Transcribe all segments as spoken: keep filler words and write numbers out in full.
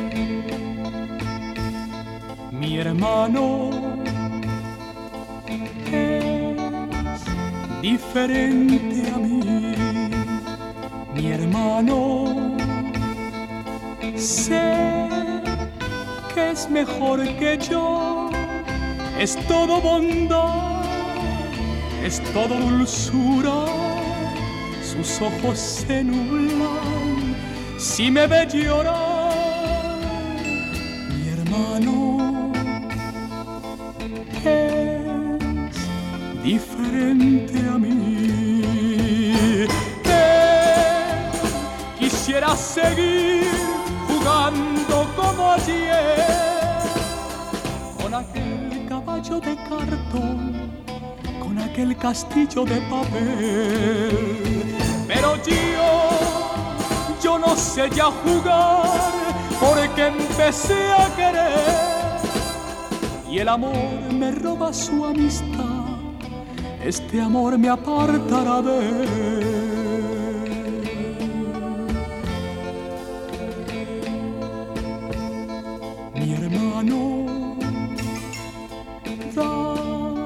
Mi hermano es diferente a mí. Mi hermano sé que es mejor que yo. Es todo bondad, es todo dulzura. Sus ojos se nublan si me ve llorar. Mi hermano es diferente a mí. Él quisiera seguir jugando como ayer, con aquel caballo de cartón, con aquel castillo de papel. Pero yo, yo no sé ya jugar, porque empecé a querer y el amor me roba su amistad. Este amor me apartará de él. Mi hermano da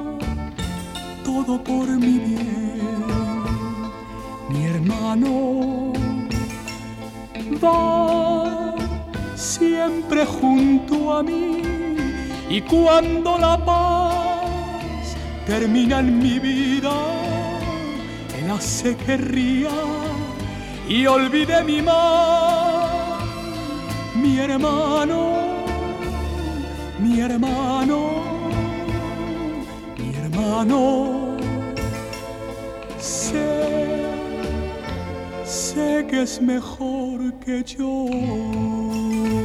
todo por mi bien. Mi hermano va siempre junto a mí, y cuando la paz termina en mi vida, él hace que ría y olvide mi mal. Mi hermano, mi hermano, mi hermano, sé, sé que es mejor que yo.